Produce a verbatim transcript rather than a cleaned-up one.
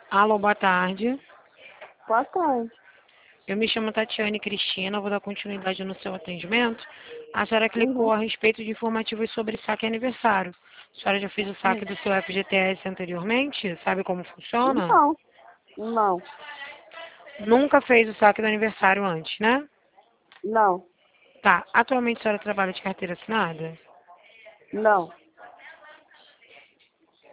Alô, boa tarde. Boa tarde. Eu me chamo Tatiane Cristina, vou dar continuidade no seu atendimento. A senhora clicou Uhum. a respeito de informativos sobre saque aniversário. A senhora já fez o saque do seu F G T S anteriormente? Sabe como funciona? Não, não, Nunca fez o saque do aniversário antes, né? não, Tá. Atualmente a senhora trabalha de carteira assinada? não.